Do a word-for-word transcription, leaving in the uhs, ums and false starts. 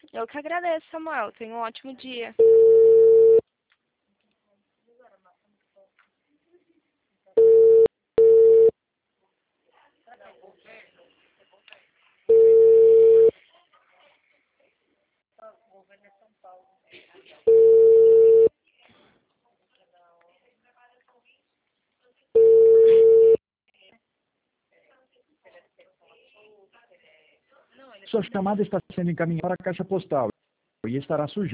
Eu que agradeço, Samuel. Tenha um ótimo dia. Sua chamada está sendo encaminhada para a caixa postal e estará sujeita